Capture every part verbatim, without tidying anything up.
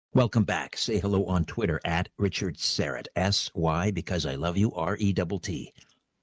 Welcome back. Say hello on Twitter at Richard Syrett. S Y because I love you, R E T T.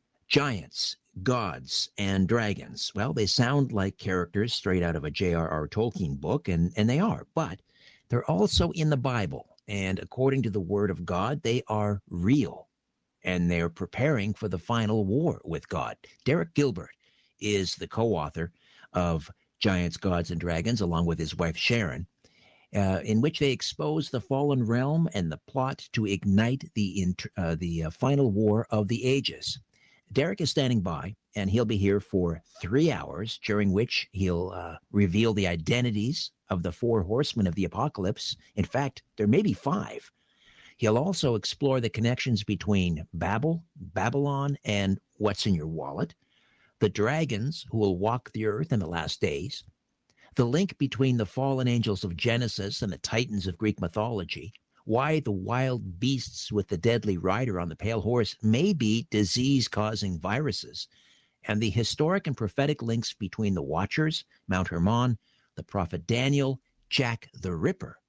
Giants, gods, and dragons. Well, they sound like characters straight out of a J R R. Tolkien book, and, and they are, but they're also in the Bible. And according to the Word of God, they are real. And they're preparing for the final war with God. Derek Gilbert is the co-author of Giants, Gods, and Dragons, along with his wife Sharon. Uh, in which they expose the fallen realm and the plot to ignite the int- uh, the uh, final war of the ages. Derek is standing by, and he'll be here for three hours, during which he'll uh, reveal the identities of the four horsemen of the apocalypse. In fact, there may be five. He'll also explore the connections between Babel, Babylon, and what's in your wallet, the dragons who will walk the earth in the last days, the link between the fallen angels of Genesis and the titans of Greek mythology, why the wild beasts with the deadly rider on the pale horse may be disease-causing viruses, and the historic and prophetic links between the Watchers, Mount Hermon, the prophet Daniel, Jack the Ripper,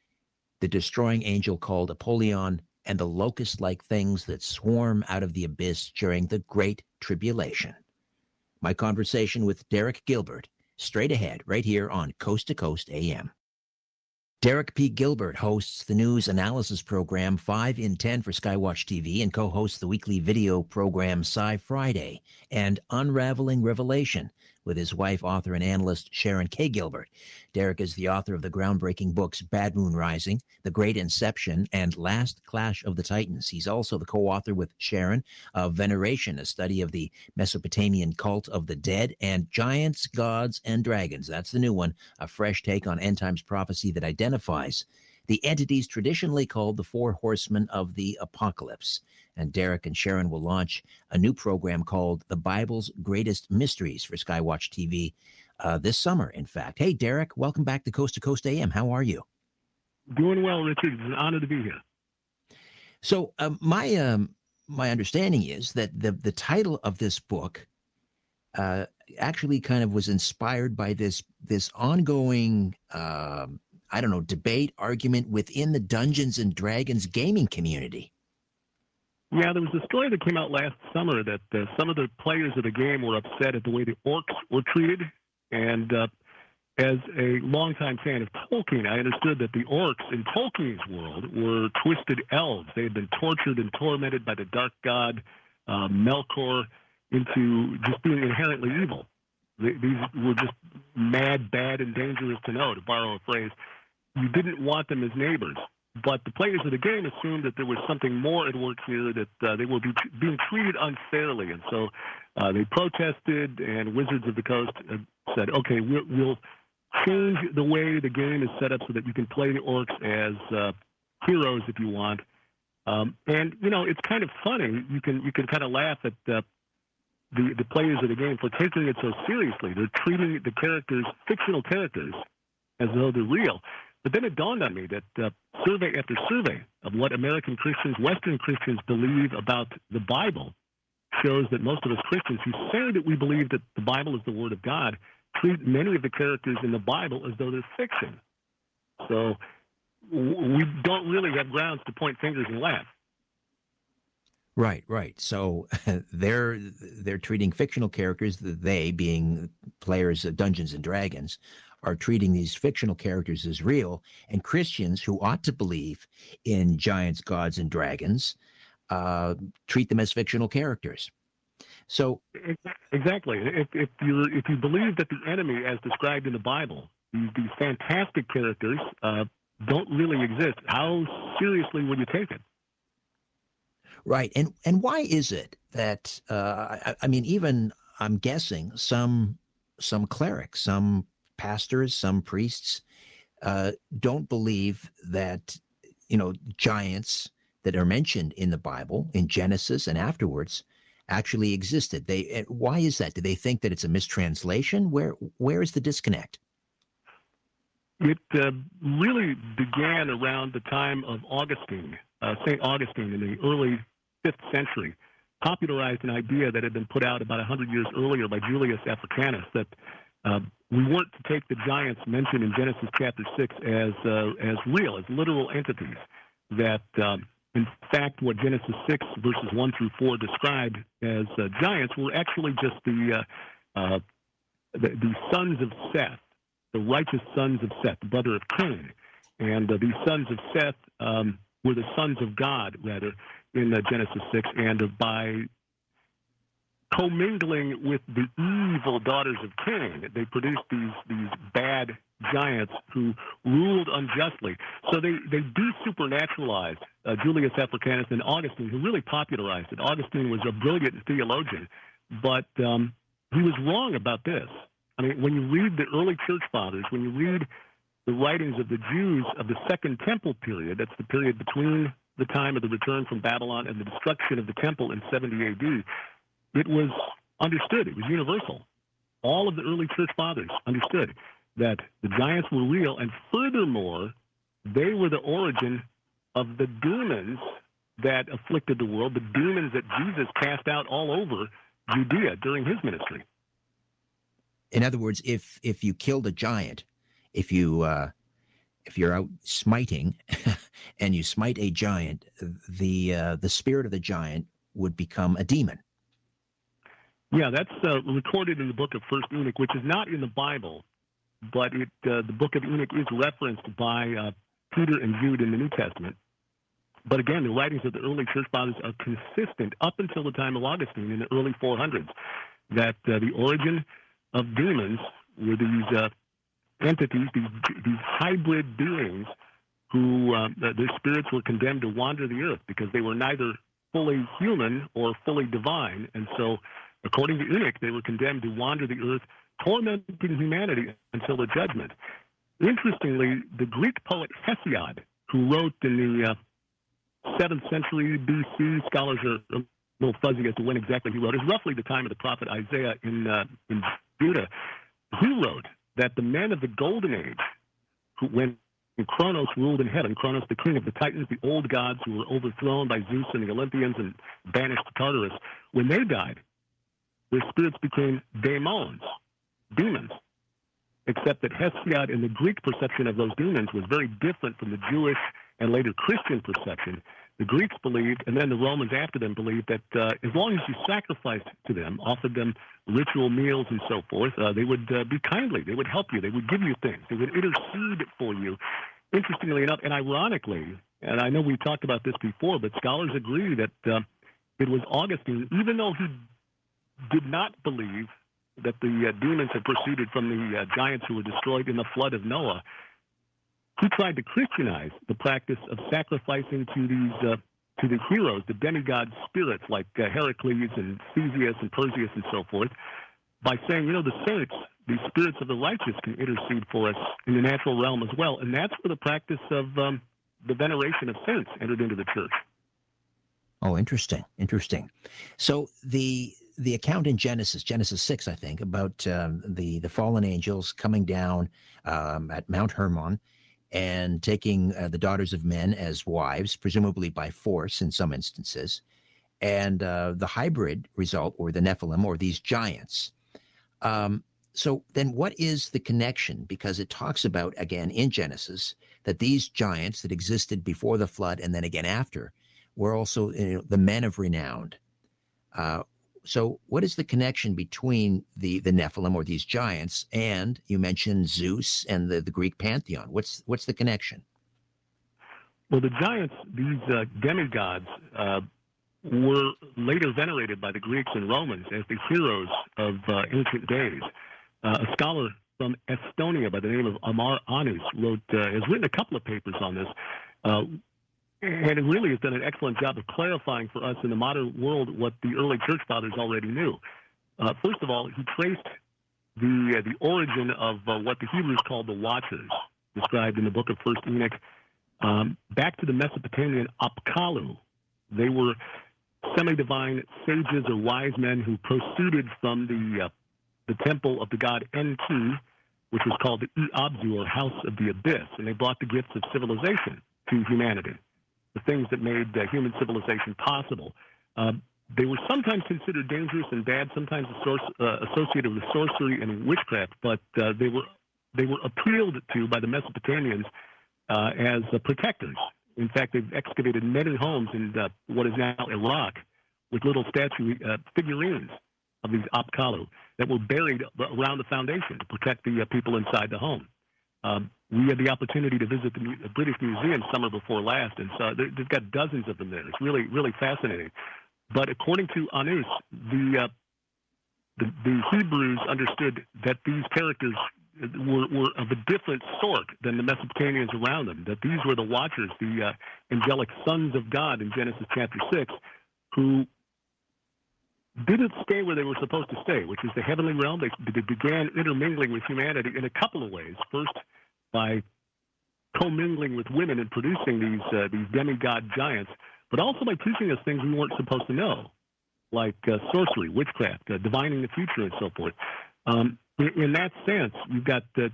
the destroying angel called Apollyon, and the locust-like things that swarm out of the abyss during the Great Tribulation. My conversation with Derek Gilbert, straight ahead, right here on Coast to Coast A M. Derek P. Gilbert hosts the news analysis program five in ten for Skywatch T V and co-hosts the weekly video program Sci Friday and Unraveling Revelation with his wife, author, and analyst Sharon K. Gilbert. Derek is the author of the groundbreaking books Bad Moon Rising, The Great Inception, and Last Clash of the Titans. He's also the co-author with Sharon of Veneration, a study of the Mesopotamian cult of the dead, and Giants, Gods, and Dragons. That's the new one, a fresh take on end times prophecy that identifies the entities traditionally called the Four Horsemen of the Apocalypse. And Derek and Sharon will launch a new program called The Bible's Greatest Mysteries for Skywatch T V uh, this summer, in fact. Hey, Derek, welcome back to Coast to Coast A M. How are you? Doing well, Richard. It's an honor to be here. So um, my um, my understanding is that the, the title of this book uh, actually kind of was inspired by this, this ongoing uh, I don't know, debate, argument within the Dungeons and Dragons gaming community. Yeah, there was a story that came out last summer that uh, some of the players of the game were upset at the way the orcs were treated. And uh, as a longtime fan of Tolkien, I understood that the orcs in Tolkien's world were twisted elves. They had been tortured and tormented by the dark god uh, Melkor into just being inherently evil. They, these were just mad, bad, and dangerous to know, to borrow a phrase. You didn't want them as neighbors. But the players of the game assumed that there was something more at work here, that uh, they were be being treated unfairly. And so uh, they protested, and Wizards of the Coast uh, said, okay, we'll, we'll change the way the game is set up so that you can play the orcs as uh, heroes if you want. Um, and, you know, it's kind of funny. You can, you can kind of laugh at uh, the, the players of the game for taking it so seriously. They're treating the characters, fictional characters, as though they're real. But then it dawned on me that uh, survey after survey of what American Christians, Western Christians believe about the Bible shows that most of us Christians who say that we believe that the Bible is the Word of God treat many of the characters in the Bible as though they're fiction. So we don't really have grounds to point fingers and laugh. Right, right. So they're they're treating fictional characters, they being players of Dungeons and Dragons, are treating these fictional characters as real, and Christians who ought to believe in giants, gods, and dragons uh, treat them as fictional characters. So exactly, if if you if you believe that the enemy, as described in the Bible, these, these fantastic characters uh, don't really exist, how seriously would you take it? Right, and and why is it that uh, I, I mean, even I'm guessing some some clerics, some pastors, some priests uh, don't believe that, you know, giants that are mentioned in the Bible, in Genesis and afterwards, actually existed. They why is that? Do they think that it's a mistranslation? Where where is the disconnect? It uh, really began around the time of Augustine, uh, Saint Augustine, in the early fifth century, popularized an idea that had been put out about one hundred years earlier by Julius Africanus, that uh, we weren't to take the giants mentioned in Genesis chapter six as uh, as real, as literal entities. That, um, in fact, what Genesis six verses one through four described as uh, giants were actually just the, uh, uh, the the sons of Seth, the righteous sons of Seth, the brother of Cain, and uh, these sons of Seth um, were the sons of God, rather, in uh, Genesis six, and uh, by commingling with the evil daughters of Cain, they produced these these bad giants who ruled unjustly. So they, they de-supernaturalized uh, Julius Africanus and Augustine, who really popularized it. Augustine was a brilliant theologian, but um, he was wrong about this. I mean, when you read the early church fathers, when you read the writings of the Jews of the Second Temple period, that's the period between the time of the return from Babylon and the destruction of the temple in seventy A D, it was understood. It was universal. All of the early church fathers understood that the giants were real, and furthermore, they were the origin of the demons that afflicted the world, the demons that Jesus cast out all over Judea during his ministry. In other words, if if you killed a giant, if you uh, if you're out smiting and you smite a giant, the uh, the spirit of the giant would become a demon. Yeah, that's uh, recorded in the book of First Enoch, which is not in the Bible, but it uh, the book of Enoch is referenced by uh, Peter and Jude in the New Testament. But again, the writings of the early church fathers are consistent up until the time of Augustine in the early four hundreds, that uh, the origin of demons were these uh, entities, these, these hybrid beings who uh, their spirits were condemned to wander the earth because they were neither fully human or fully divine. And so, according to Enoch, they were condemned to wander the earth, tormenting humanity until the judgment. Interestingly, the Greek poet Hesiod, who wrote in the uh, seventh century B C, scholars are a little fuzzy as to when exactly he wrote. It's roughly the time of the prophet Isaiah in, uh, in Judah. He wrote that the men of the Golden Age, who, when Kronos ruled in heaven, Kronos, the king of the Titans, the old gods who were overthrown by Zeus and the Olympians and banished to Tartarus, when they died, their spirits became daemons, demons, except that Hesiod in the Greek perception of those demons was very different from the Jewish and later Christian perception. The Greeks believed, and then the Romans after them believed, that uh, as long as you sacrificed to them, offered them ritual meals and so forth, uh, they would uh, be kindly. They would help you. They would give you things. They would intercede for you. Interestingly enough, and ironically, and I know we talked about this before, but scholars agree that uh, it was Augustine, even though he did not believe that the uh, demons had proceeded from the uh, giants who were destroyed in the flood of Noah, he tried to Christianize the practice of sacrificing to these uh, to the heroes, the demigod spirits like uh, Heracles and Theseus and Perseus and so forth, by saying, you know, the saints, the spirits of the righteous, can intercede for us in the natural realm as well. And that's where the practice of um, the veneration of saints entered into the church. Oh, interesting, interesting. So the the account in Genesis, Genesis six, I think, about um, the the fallen angels coming down um, at Mount Hermon and taking uh, the daughters of men as wives, presumably by force in some instances, and uh, the hybrid result, or the Nephilim, or these giants. Um, so then what is the connection? Because it talks about, again, in Genesis, that these giants that existed before the flood and then again after were also, you know, the men of renown. Uh, so what is the connection between the, the Nephilim, or these giants, and you mentioned Zeus and the, the Greek pantheon? What's what's the connection? Well, the giants, these uh, demigods, uh, were later venerated by the Greeks and Romans as the heroes of uh, ancient days. Uh, a scholar from Estonia by the name of Amar Anus wrote, uh, has written a couple of papers on this, uh, and it really has done an excellent job of clarifying for us in the modern world what the early church fathers already knew. Uh, first of all, he traced the uh, the origin of uh, what the Hebrews called the Watchers, described in the book of First Enoch, um, back to the Mesopotamian Apkallu. They were semi-divine sages or wise men who proceeded from the uh, the temple of the god Enki, which was called the Iabzu, or House of the Abyss, and they brought the gifts of civilization to humanity, the things that made uh, human civilization possible. Uh, they were sometimes considered dangerous and bad, sometimes uh, associated with sorcery and witchcraft, but uh, they were they were appealed to by the Mesopotamians uh, as uh, protectors. In fact, they've excavated many homes in uh, what is now Iraq with little statue uh, figurines of these Apkallu that were buried around the foundation to protect the uh, people inside the home. Um, we had the opportunity to visit the, Mu- the British Museum summer before last, and so they've got dozens of them there. It's really, really fascinating. But according to Anus, the, uh, the the Hebrews understood that these characters were, were of a different sort than the Mesopotamians around them, that these were the Watchers, the uh, angelic sons of God in Genesis chapter six, who didn't stay where they were supposed to stay, which is the heavenly realm. They, they began intermingling with humanity in a couple of ways. First, by commingling with women and producing these uh, these demigod giants, but also by teaching us things we weren't supposed to know, like uh, sorcery, witchcraft, uh, divining the future, and so forth. Um, in, in that sense, you've got uh,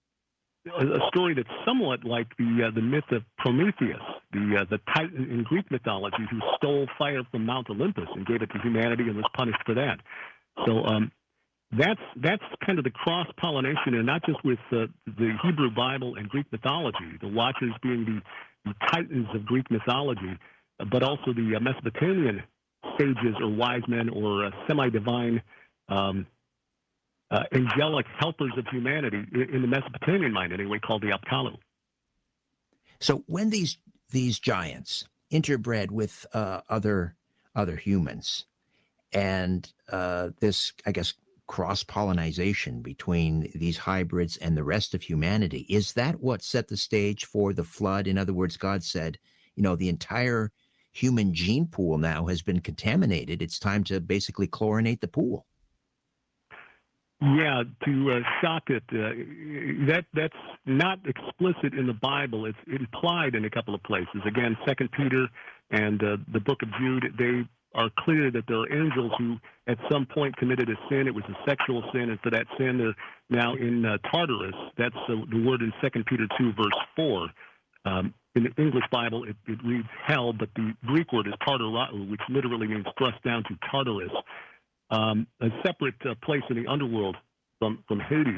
a story that's somewhat like the uh, the myth of Prometheus, the uh, the Titan in Greek mythology who stole fire from Mount Olympus and gave it to humanity and was punished for that. So um, that's that's kind of the cross pollination, and not just with uh, the Hebrew Bible and Greek mythology, the Watchers being the, the Titans of Greek mythology, but also the uh, Mesopotamian sages or wise men or uh, semi-divine um, uh, angelic helpers of humanity in, in the Mesopotamian mind, anyway, called the Apkallu. So when these these giants interbred with uh, other other humans, and uh, this, I guess, cross-pollinization between these hybrids and the rest of humanity, is that what set the stage for the flood? In other words, God said, you know, the entire human gene pool now has been contaminated. It's time to basically chlorinate the pool. Yeah, to uh, shock it, uh, that that's not explicit in the Bible. It's implied in a couple of places. Again, Second Peter and uh, the book of Jude, they are clear that there are angels who at some point committed a sin. It was a sexual sin, and for that sin, they're now in uh, Tartarus. That's uh, the word in Second Peter two, verse four. Um, in the English Bible, it, it reads hell, but the Greek word is tartarau, which literally means thrust down to Tartarus, um, a separate uh, place in the underworld from, from Hades.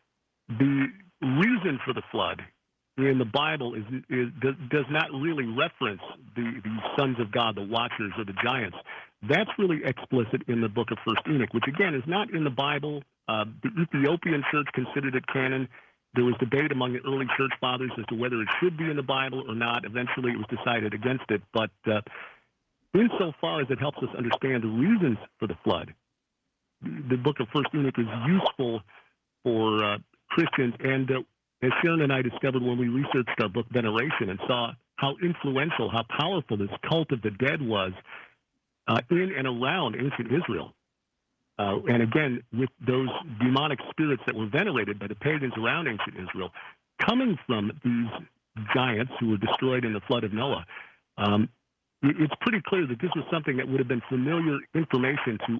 The reason for the flood in the Bible is, is does, does not really reference the, the sons of God, the Watchers, or the giants. That's really explicit in the book of First Enoch, which again is not in the Bible. Uh, the Ethiopian church considered it canon. There was debate among the early church fathers as to whether it should be in the Bible or not. Eventually, it was decided against it. But uh, insofar as it helps us understand the reasons for the flood, the book of First Enoch is useful for uh, Christians. And uh, as Sharon and I discovered when we researched our book Veneration and saw how influential, how powerful this cult of the dead was uh, in and around ancient Israel. Uh, and again, with those demonic spirits that were venerated by the pagans around ancient Israel, coming from these giants who were destroyed in the flood of Noah, um, it's pretty clear that this was something that would have been familiar information to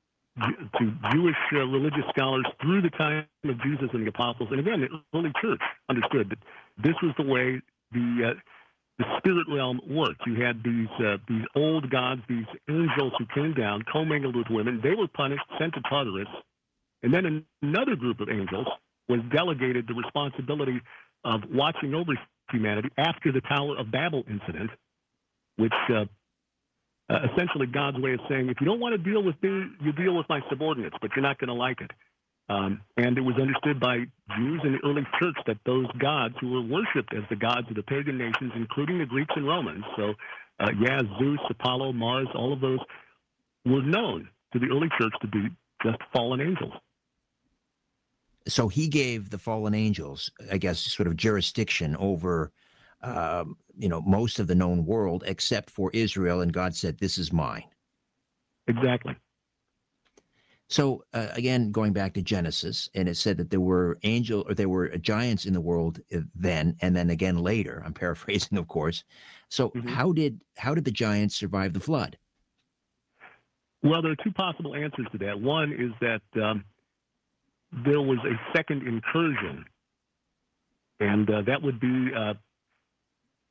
to Jewish uh, religious scholars through the time of Jesus and the apostles. And again, the early church understood that this was the way the uh, the spirit realm worked. You had these uh, these old gods, these angels who came down, commingled with women. They were punished, sent to Tartarus. And then another group of angels was delegated the responsibility of watching over humanity after the Tower of Babel incident, which uh, uh, essentially God's way of saying, if you don't want to deal with me, you deal with my subordinates, but you're not going to like it. Um, and it was understood by Jews in the early church that those gods who were worshipped as the gods of the pagan nations, including the Greeks and Romans, so uh, yeah, Zeus, Apollo, Mars, all of those were known to the early church to be just fallen angels. So he gave the fallen angels, I guess, sort of jurisdiction over, um, you know, most of the known world except for Israel, and God said, "This is mine." Exactly. So uh, again, going back to Genesis, and it said that there were angel or there were giants in the world then, and then again later. I'm paraphrasing, of course. So mm-hmm. how did how did the giants survive the flood? Well, there are two possible answers to that. One is that um, there was a second incursion, and uh, that would be uh,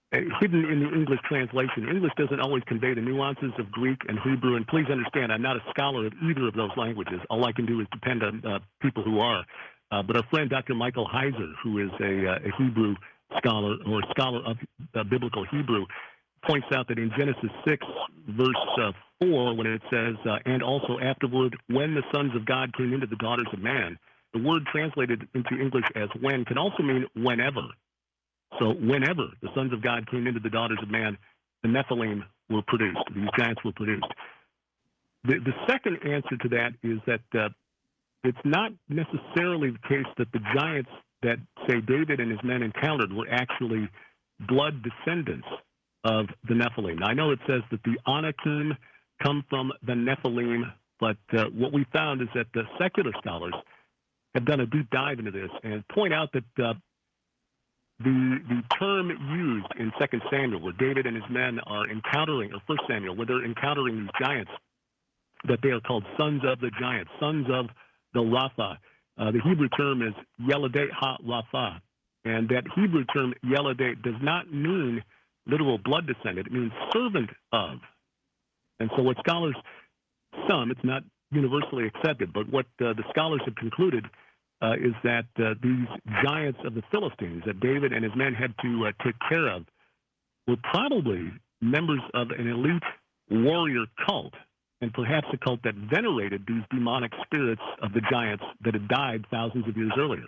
uh, hidden in the English translation. English doesn't always convey the nuances of Greek and Hebrew, and please understand, I'm not a scholar of either of those languages. All I can do is depend on uh, people who are. Uh, but our friend Doctor Michael Heiser, who is a, uh, a Hebrew scholar or a scholar of uh, biblical Hebrew, points out that in Genesis six, verse uh, four, when it says, uh, and also afterward, when the sons of God came into the daughters of man, the word translated into English as when can also mean whenever. So whenever the sons of God came into the daughters of man, the Nephilim were produced. These giants were produced. The, the second answer to that is that uh, it's not necessarily the case that the giants that, say, David and his men encountered were actually blood descendants of the Nephilim. Now, I know it says that the Anakim come from the Nephilim, but uh, what we found is that the secular scholars have done a deep dive into this and point out that uh, the the term used in Second Samuel, where David and his men are encountering, or First Samuel, where they're encountering these giants, that they are called sons of the giants, sons of the Rapha. Uh, the Hebrew term is Yeladet ha-Rapha, and that Hebrew term Yeladet does not mean literal blood descendant. It means servant of. And so what scholars, some, it's not universally accepted, but what uh, the scholars have concluded uh, is that uh, these giants of the Philistines that David and his men had to uh, take care of were probably members of an elite warrior cult, and perhaps a cult that venerated these demonic spirits of the giants that had died thousands of years earlier.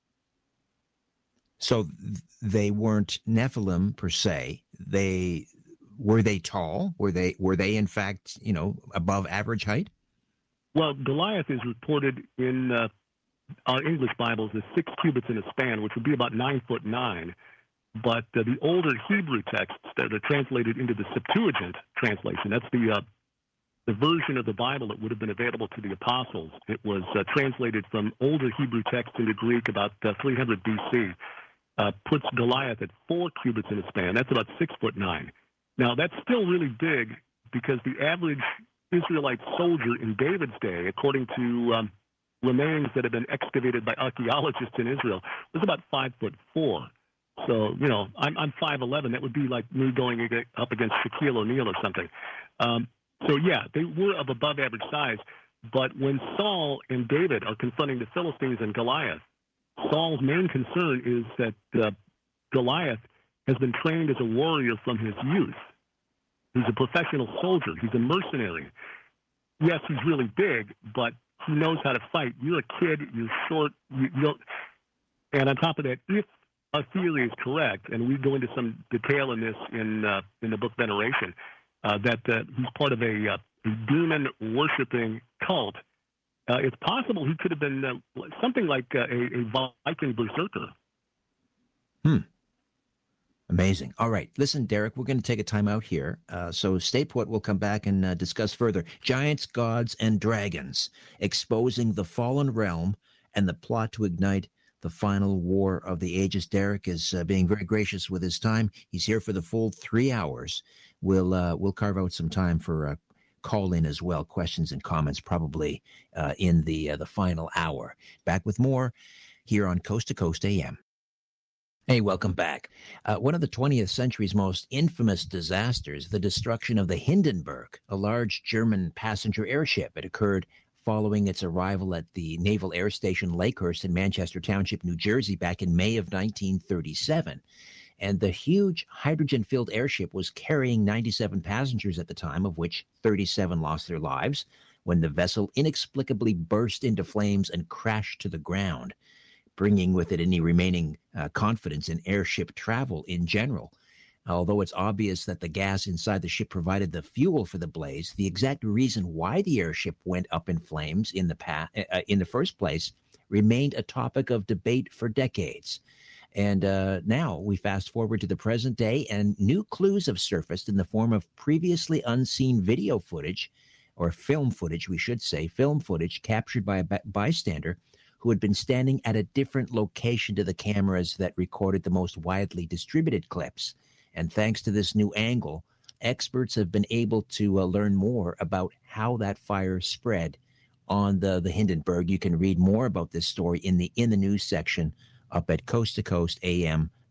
So th- they weren't Nephilim per se. They were they tall? Were they were they in fact, you know, above average height? Well, Goliath is reported in uh, our English Bibles as six cubits in a span, which would be about nine foot nine. But uh, the older Hebrew texts that are translated into the Septuagint translation, that's the uh, the version of the Bible that would have been available to the apostles. It was uh, translated from older Hebrew texts into Greek about uh, three hundred B C. Uh, puts Goliath at four cubits in a span. That's about six foot nine. Now, that's still really big because the average Israelite soldier in David's day, according to um, remains that have been excavated by archaeologists in Israel, was about five foot four. So, you know, I'm, I'm five eleven. That would be like me going up against Shaquille O'Neal or something. Um, so, yeah, they were of above average size. But when Saul and David are confronting the Philistines and Goliath, Saul's main concern is that uh, Goliath has been trained as a warrior from his youth. He's a professional soldier. He's a mercenary. Yes, he's really big, but he knows how to fight. You're a kid. You're short. You, you don't. And on top of that, if our theory is correct, and we go into some detail in this in uh, in the book Veneration, uh, that uh, he's part of a, uh, a demon-worshipping cult. Uh, it's possible he could have been uh, something like uh, a, a Viking berserker. Hmm. Amazing. All right. Listen, Derek, we're going to take a time out here. Uh, so stay put. We'll come back and uh, discuss further. Giants, gods, and dragons, exposing the fallen realm and the plot to ignite the final war of the ages. Derek is uh, being very gracious with his time. He's here for the full three hours. We'll, uh, we'll carve out some time for uh, call in as well, questions and comments probably uh, in the uh, the final hour. Back with more here on Coast to Coast A M. Hey, welcome back. Uh, one of the twentieth century's most infamous disasters, the destruction of the Hindenburg, a large German passenger airship. It occurred following its arrival at the Naval Air Station Lakehurst in Manchester Township, New Jersey, back in May of nineteen thirty-seven. And the huge hydrogen-filled airship was carrying ninety-seven passengers at the time, of which thirty-seven lost their lives when the vessel inexplicably burst into flames and crashed to the ground, bringing with it any remaining uh, confidence in airship travel in general. Although it's obvious that the gas inside the ship provided the fuel for the blaze, the exact reason why the airship went up in flames in the pa- uh, in the first place remained a topic of debate for decades. And uh, now we fast forward to the present day, and new clues have surfaced in the form of previously unseen video footage, or film footage, we should say, film footage captured by a bystander who had been standing at a different location to the cameras that recorded the most widely distributed clips. And thanks to this new angle, experts have been able to uh, learn more about how that fire spread on the, the Hindenburg. You can read more about this story in the in the news section up at coast to coast A M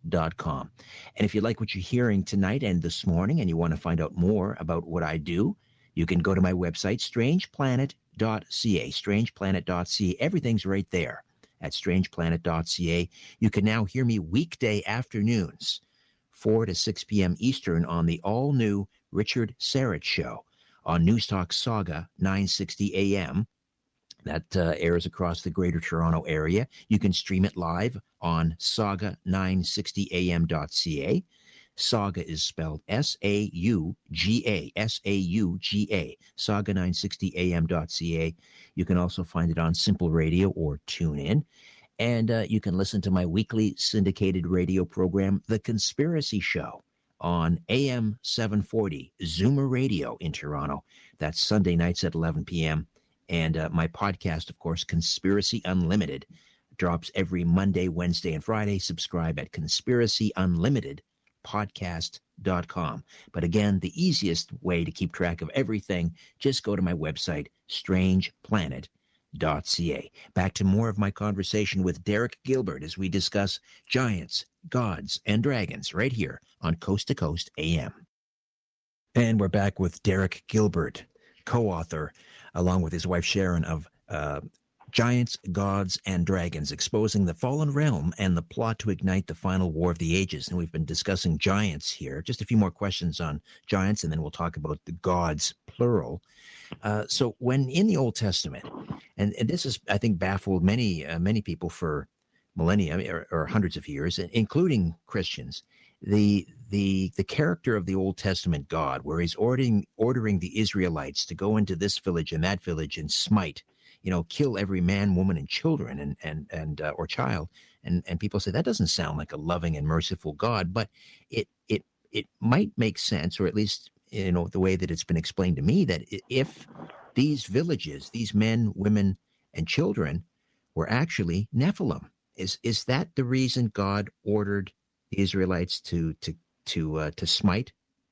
dot com. And if you like what you're hearing tonight and this morning and you want to find out more about what I do, you can go to my website, strange planet dot c a, strange planet dot c a. Everything's right there at strange planet dot c a. You can now hear me weekday afternoons, four to six p.m. Eastern, on the all-new Richard Syrett Show on News Talk Saga, nine sixty a.m. That uh, airs across the Greater Toronto Area. You can stream it live on saga nine sixty a m dot c a. Saga is spelled S A U G A, S A U G A, saga nine sixty a m dot c a. You can also find it on Simple Radio or TuneIn. And uh, you can listen to my weekly syndicated radio program, The Conspiracy Show, on A M seven forty, Zoomer Radio in Toronto. That's Sunday nights at eleven p.m. And uh, my podcast, of course, Conspiracy Unlimited, drops every Monday, Wednesday, and Friday. Subscribe at conspiracy unlimited podcast dot com. But again, the easiest way to keep track of everything, just go to my website, strange planet dot c a. Back to more of my conversation with Derek Gilbert as we discuss giants, gods, and dragons right here on Coast to Coast A M. And we're back with Derek Gilbert, co-author, along with his wife Sharon, of uh, Giants, Gods, and Dragons, Exposing the Fallen Realm and the Plot to Ignite the Final War of the Ages. And we've been discussing giants here. Just a few more questions on giants, and then we'll talk about the gods, plural. Uh, so when in the Old Testament, and, and this has, I think, baffled many, uh, many people for millennia or, or hundreds of years, including Christians, the the the character of the Old Testament God, where he's ordering ordering the Israelites to go into this village and that village and smite, you know, kill every man, woman, and children, and and and uh, or child, and and people say that doesn't sound like a loving and merciful God, but it it it might make sense, or at least, you know, the way that it's been explained to me, that if these villages, these men, women, and children were actually Nephilim, is is that the reason God ordered the Israelites to to to uh, to smite?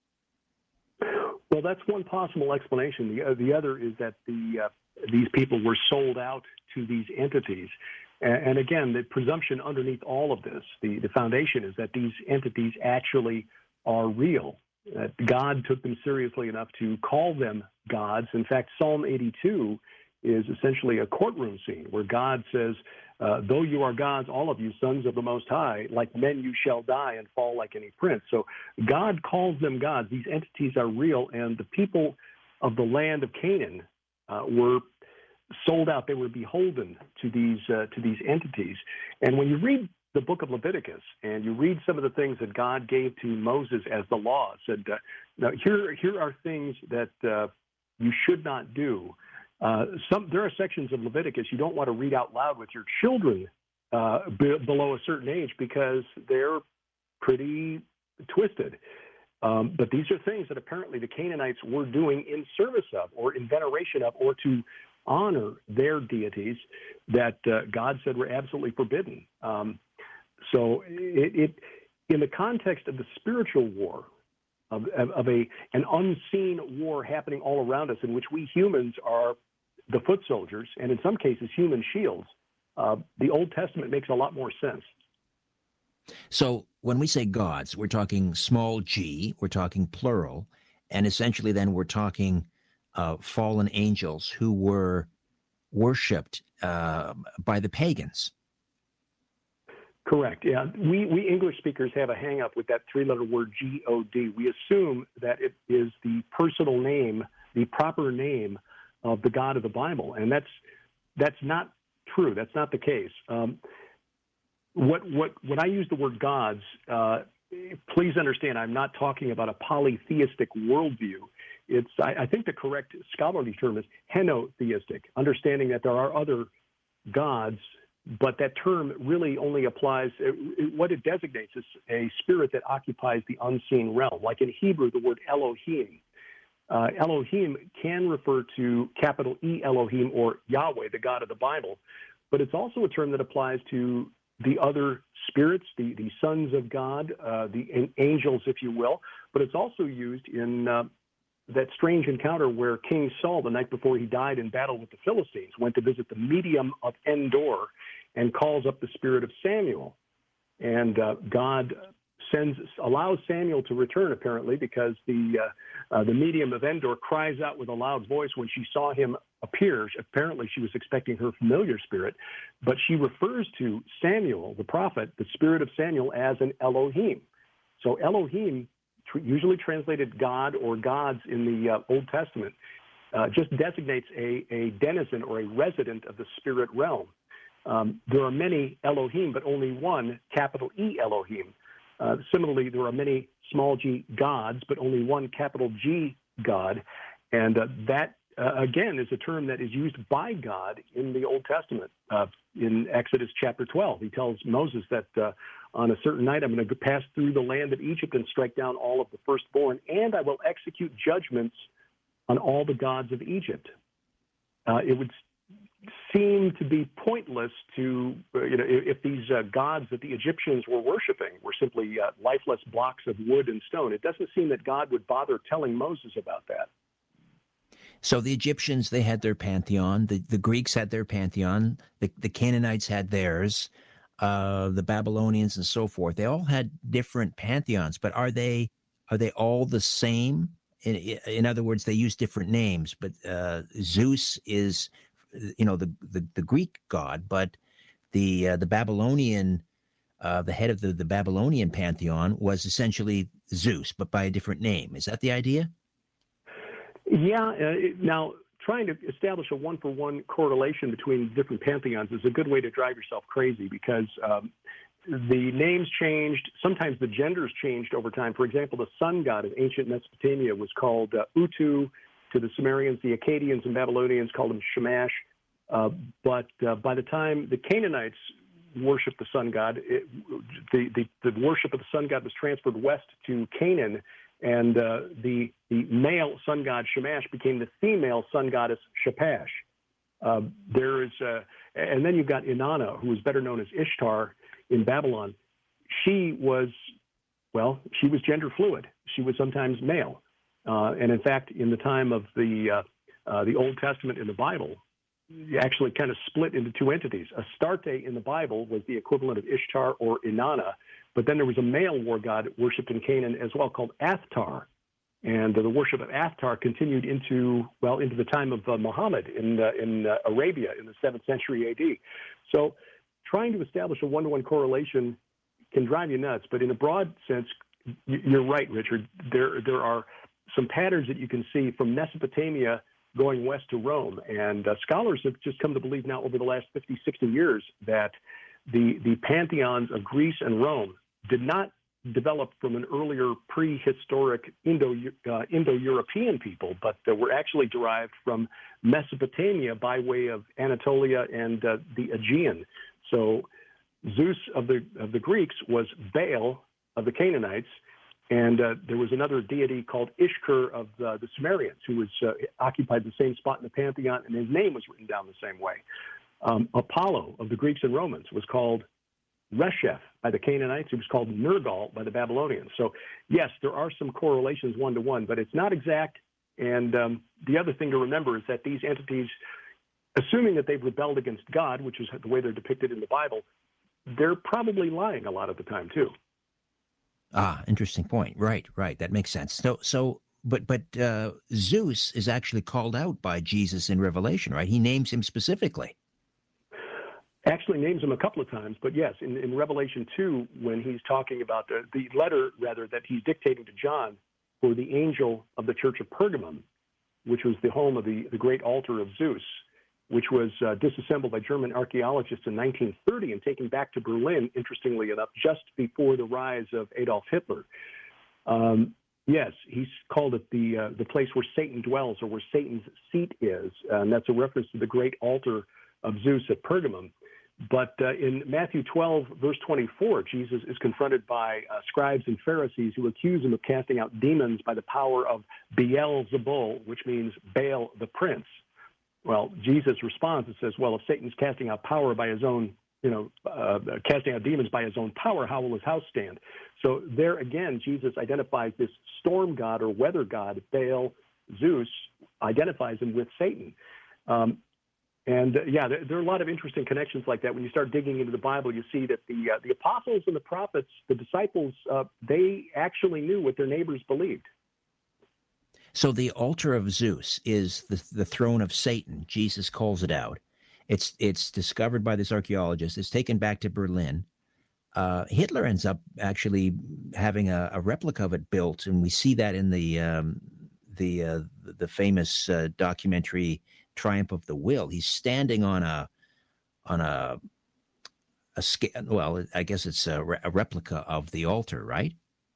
Well, that's one possible explanation. The uh, the other is that the uh, these people were sold out to these entities, and, and again, the presumption underneath all of this, the the foundation, is that these entities actually are real. That God took them seriously enough to call them gods. In fact, Psalm eighty-two is essentially a courtroom scene where God says, Uh, though you are gods, all of you, sons of the Most High, like men you shall die and fall like any prince. So God calls them gods. These entities are real, and the people of the land of Canaan uh, were sold out. They were beholden to these uh, to these entities. And when you read the book of Leviticus and you read some of the things that God gave to Moses as the law, said, uh, now here here are things that uh, you should not do. Uh, some there are sections of Leviticus you don't want to read out loud with your children uh, be, below a certain age because they're pretty twisted. Um, but these are things that apparently the Canaanites were doing in service of, or in veneration of, or to honor their deities that uh, God said were absolutely forbidden. Um, so it, it, in the context of the spiritual war, Of, of a an unseen war happening all around us, in which we humans are the foot soldiers, and in some cases human shields, uh, the Old Testament makes a lot more sense. So when we say gods, we're talking small g, we're talking plural, and essentially then we're talking uh, fallen angels who were worshipped uh, by the pagans. Correct. Yeah, we, we English speakers have a hang-up with that three-letter word G O D. We assume that it is the personal name, the proper name of the God of the Bible, and that's that's not true. That's not the case. Um, what what when I use the word gods, uh, please understand, I'm not talking about a polytheistic worldview. It's I, I think the correct scholarly term is henotheistic, understanding that there are other gods. But that term really only applies, what it designates is a spirit that occupies the unseen realm. Like in Hebrew, the word Elohim. Uh, Elohim can refer to capital E Elohim, or Yahweh, the God of the Bible. But it's also a term that applies to the other spirits, the, the sons of God, uh, the angels, if you will. But it's also used in uh, that strange encounter where King Saul, the night before he died in battle with the Philistines, went to visit the medium of Endor and calls up the spirit of Samuel. and uh, God sends allows Samuel to return, apparently, because the uh, uh, the medium of Endor cries out with a loud voice when she saw him appear. Apparently, she was expecting her familiar spirit, but she refers to Samuel, the prophet, the spirit of Samuel, as an Elohim. So Elohim, tr- usually translated God or gods in the uh, Old Testament, uh, just designates a, a denizen or a resident of the spirit realm. Um, there are many Elohim, but only one, capital E Elohim. Uh, similarly, there are many small g gods, but only one capital G God. And uh, that, uh, again, is a term that is used by God in the Old Testament. Uh, in Exodus chapter twelve, he tells Moses that uh, on a certain night, I'm going to pass through the land of Egypt and strike down all of the firstborn, and I will execute judgments on all the gods of Egypt. Uh, it would seem to be pointless to, uh, you know, if, if these uh, gods that the Egyptians were worshiping were simply uh, lifeless blocks of wood and stone. It doesn't seem that God would bother telling Moses about that. So the Egyptians, they had their pantheon. The, the Greeks had their pantheon. The, the Canaanites had theirs. Uh, the Babylonians and so forth. They all had different pantheons, but are they are they all the same? In, in other words, they use different names, but uh, Zeus is, you know, the, the, the Greek god, but the uh, the Babylonian, uh, the head of the, the Babylonian pantheon was essentially Zeus, but by a different name. Is that the idea? Yeah. Uh, it, now, trying to establish a one-for-one correlation between different pantheons is a good way to drive yourself crazy, because um, the names changed. Sometimes the genders changed over time. For example, the sun god of ancient Mesopotamia was called uh, Utu. To the Sumerians, the Akkadians and Babylonians called him Shamash. Uh, but uh, by the time the Canaanites worshiped the sun god, it, the, the, the worship of the sun god was transferred west to Canaan, and uh, the, the male sun god Shamash became the female sun goddess Shapash. Uh, there is, uh, and then you've got Inanna, who is better known as Ishtar in Babylon. She was, well, she was gender fluid. She was sometimes male. Uh, and in fact, in the time of the uh, uh, the Old Testament in the Bible, you actually kind of split into two entities. Astarte in the Bible was the equivalent of Ishtar or Inanna, but then there was a male war god worshipped in Canaan as well called Athtar, and uh, the worship of Athtar continued into well into the time of uh, Muhammad in uh, in uh, Arabia in the seventh century A D. So, trying to establish a one-to-one correlation can drive you nuts. But in a broad sense, you're right, Richard. There there are some patterns that you can see from Mesopotamia going west to Rome. And uh, scholars have just come to believe now over the last fifty, sixty years that the, the pantheons of Greece and Rome did not develop from an earlier prehistoric Indo, uh, Indo-European people, but uh, were actually derived from Mesopotamia by way of Anatolia and uh, the Aegean. So Zeus of the, of the Greeks was Baal of the Canaanites, and uh, there was another deity called Ishkur of uh, the Sumerians, who was uh, occupied the same spot in the pantheon, and his name was written down the same way. Um, Apollo of the Greeks and Romans was called Resheph by the Canaanites. He was called Nergal by the Babylonians. So, yes, there are some correlations one-to-one, but it's not exact. And um, the other thing to remember is that these entities, assuming that they've rebelled against God, which is the way they're depicted in the Bible, they're probably lying a lot of the time, too. Ah, interesting point. Right, right. That makes sense. So, so, but, but uh, Zeus is actually called out by Jesus in Revelation, right? He names him specifically. Actually names him a couple of times, but yes, in, in Revelation two, when he's talking about the, the letter, rather, that he's dictating to John for the angel of the church of Pergamum, which was the home of the, the great altar of Zeus, which was uh, disassembled by German archaeologists in nineteen thirty and taken back to Berlin, interestingly enough, just before the rise of Adolf Hitler. Um, yes, he's called it the uh, the place where Satan dwells, or where Satan's seat is, and that's a reference to the great altar of Zeus at Pergamum. But uh, in Matthew twelve, verse twenty-four, Jesus is confronted by uh, scribes and Pharisees who accuse him of casting out demons by the power of Beelzebul, which means Baal the prince. Well, Jesus responds and says, well, if Satan's casting out power by his own, you know, uh, casting out demons by his own power, how will his house stand? So there again, Jesus identifies this storm god or weather god, Baal, Zeus, identifies him with Satan. Um, And uh, yeah, there, there are a lot of interesting connections like that. When you start digging into the Bible, you see that the uh, the apostles and the prophets, the disciples, uh, they actually knew what their neighbors believed. So the altar of Zeus is the, the throne of Satan. Jesus calls it out. It's it's discovered by this archaeologist. It's taken back to Berlin. Uh, Hitler ends up actually having a, a replica of it built, and we see that in the um, the uh, the famous uh, documentary Triumph of the Will. He's standing on a on a a scale. Well, I guess it's a, re- a replica of the altar, right?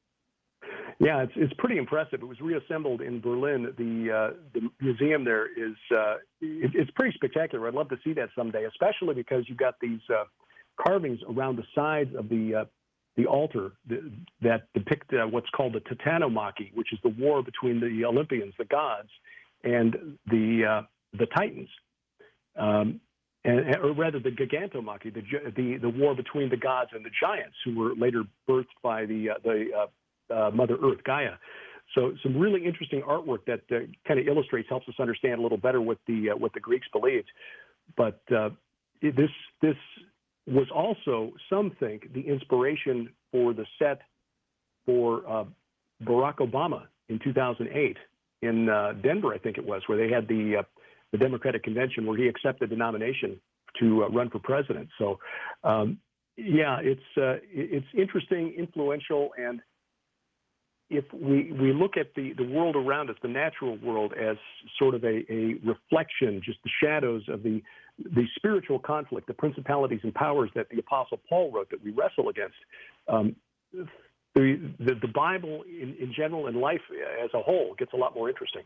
Yeah, it's it's pretty impressive. It was reassembled in Berlin. The uh, the museum there is uh, it, it's pretty spectacular. I'd love to see that someday, especially because you've got these uh, carvings around the sides of the uh, the altar that, that depict uh, what's called the Titanomachy, which is the war between the Olympians, the gods, and the uh, the Titans, um, and, or rather the Gigantomachy, the, the the war between the gods and the giants, who were later birthed by the uh, the uh, uh, Mother Earth, Gaia. So some really interesting artwork that uh, kind of illustrates, helps us understand a little better what the uh, what the Greeks believed. But uh, it, this this was also, some think, the inspiration for the set for uh, Barack Obama in two thousand eight in uh, Denver, I think it was, where they had the uh, the Democratic Convention where he accepted the nomination to uh, run for president. So, um, yeah, it's uh, it's interesting, influential, and if we, we look at the, the world around us, the natural world, as sort of a, a reflection, just the shadows of the the spiritual conflict, the principalities and powers that the Apostle Paul wrote that we wrestle against, um, the, the the Bible in, in general and life as a whole gets a lot more interesting.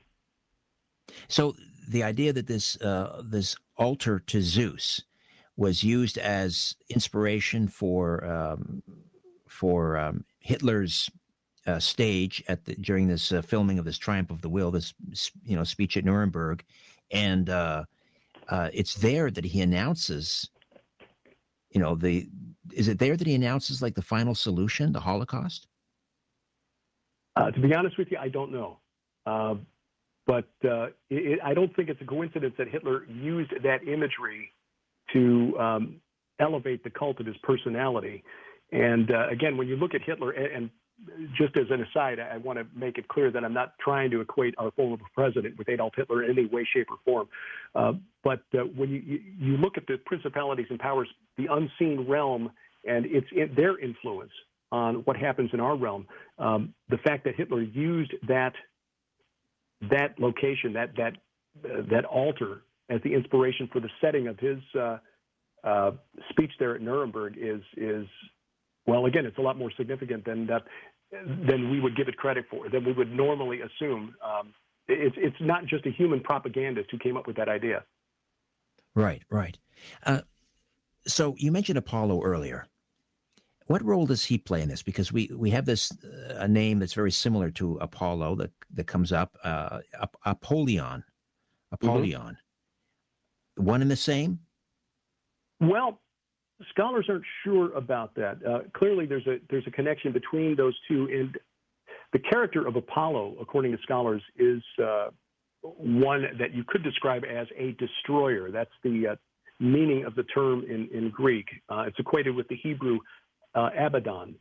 So the idea that this uh, this altar to Zeus was used as inspiration for um, for um, Hitler's uh, stage at the, during this uh, filming of this Triumph of the Will, this you know speech at Nuremberg, and uh, uh, it's there that he announces, you know, the is it there that he announces like the final solution, the Holocaust? Uh, to be honest with you, I don't know. Uh, But uh, it, I don't think it's a coincidence that Hitler used that imagery to um, elevate the cult of his personality. And uh, again, when you look at Hitler, and, and just as an aside, I, I want to make it clear that I'm not trying to equate our former president with Adolf Hitler in any way, shape, or form. Uh, but uh, when you, you, you look at the principalities and powers, the unseen realm, and it's in their influence on what happens in our realm, um, the fact that Hitler used that that location, that that uh, that altar, as the inspiration for the setting of his uh, uh, speech there at Nuremberg is is well, again, it's a lot more significant than that than we would give it credit for, than we would normally assume. Um, it's it's not just a human propagandist who came up with that idea. Right, right. Uh, so you mentioned Apollo earlier. What role does he play in this? Because we, we have this uh, a name that's very similar to Apollo that, that comes up, uh, Ap- Apollyon. Apollyon. Mm-hmm. One and the same? Well, scholars aren't sure about that. Uh, clearly, there's a there's a connection between those two, and the character of Apollo, according to scholars, is uh, one that you could describe as a destroyer. That's the uh, meaning of the term in in Greek. Uh, it's equated with the Hebrew Uh, Abaddon.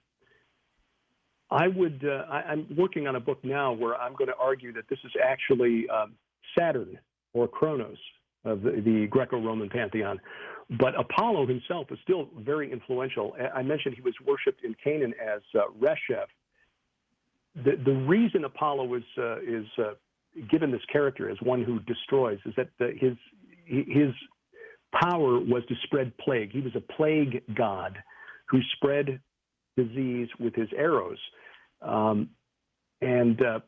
I would. Uh, I, I'm working on a book now where I'm going to argue that this is actually um, Saturn or Kronos of the, the Greco-Roman pantheon. But Apollo himself is still very influential. I mentioned he was worshipped in Canaan as uh, Resheph. The the reason Apollo is uh, is uh, given this character as one who destroys is that the, his his power was to spread plague. He was a plague god who spread disease with his arrows. Um, and uh,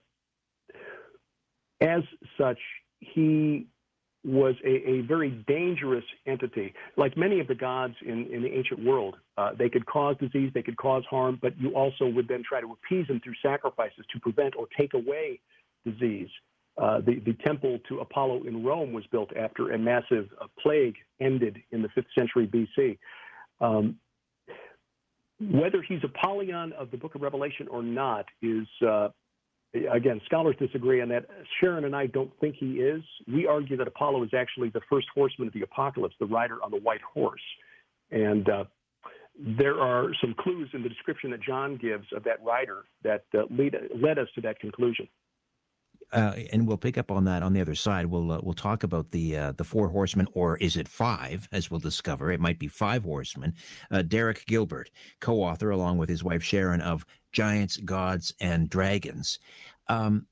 as such, he was a, a very dangerous entity. Like many of the gods in, in the ancient world, uh, they could cause disease, they could cause harm, but you also would then try to appease them through sacrifices to prevent or take away disease. Uh, the, the temple to Apollo in Rome was built after a massive uh, plague ended in the fifth century B C. Um, Whether he's Apollyon of the Book of Revelation or not is uh, again, scholars disagree on that. Sharon and I don't think he is. We argue that Apollo is actually the first horseman of the apocalypse, the rider on the white horse. And uh, there are some clues in the description that John gives of that rider that uh, lead, led us to that conclusion. Uh, and we'll pick up on that on the other side. We'll uh, we'll talk about the uh, the four horsemen, or is it five? As we'll discover, it might be five horsemen. Uh, Derek Gilbert, co-author, along with his wife Sharon, of Giants, Gods, and Dragons. Um,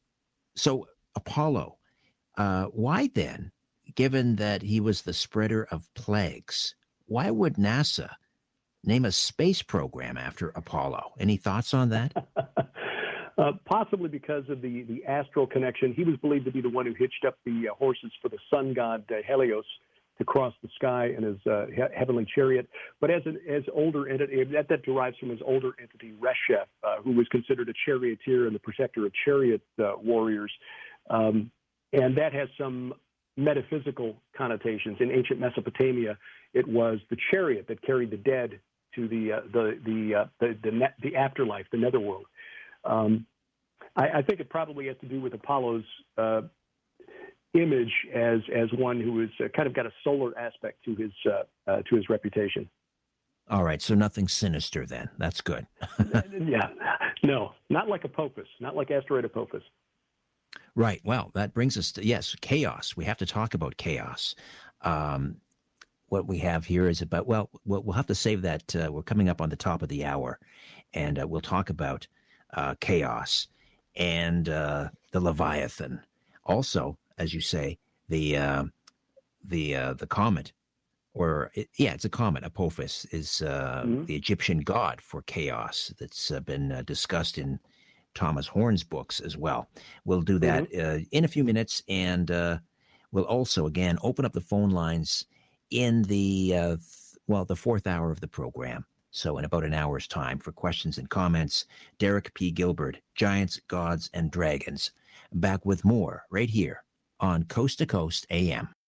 so Apollo, uh, why then, given that he was the spreader of plagues, why would NASA name a space program after Apollo? Any thoughts on that? Uh, possibly because of the, the astral connection. He was believed to be the one who hitched up the uh, horses for the sun god uh, Helios to cross the sky in his uh, he- heavenly chariot. But as an as older entity, that, that derives from his older entity, Reshef, uh, who was considered a charioteer and the protector of chariot uh, warriors. Um, and that has some metaphysical connotations. In ancient Mesopotamia, it was the chariot that carried the dead to the uh, the the, uh, the the the the afterlife, the netherworld. Um, I, I think it probably has to do with Apollo's uh, image as as one who is uh, kind of got a solar aspect to his uh, uh, to his reputation. All right, so nothing sinister then. That's good. Yeah, no, not like Apophis, not like asteroid Apophis. Right. Well, that brings us to, yes, chaos. We have to talk about chaos. Um, what we have here is about, well, we'll, we'll have to save that. Uh, we're coming up on the top of the hour, and uh, we'll talk about uh, chaos and uh, the Leviathan. Also, as you say, the uh, the uh, the comet, or it, yeah, it's a comet. Apophis is uh, Mhm. the Egyptian god for chaos that's uh, been uh, discussed in Thomas Horn's books as well. We'll do that uh, in a few minutes, and uh, we'll also again open up the phone lines in the uh, th- well the fourth hour of the program. So in about an hour's time for questions and comments. Derek P. Gilbert, Giants, Gods, and Dragons. Back with more right here on Coast to Coast A M.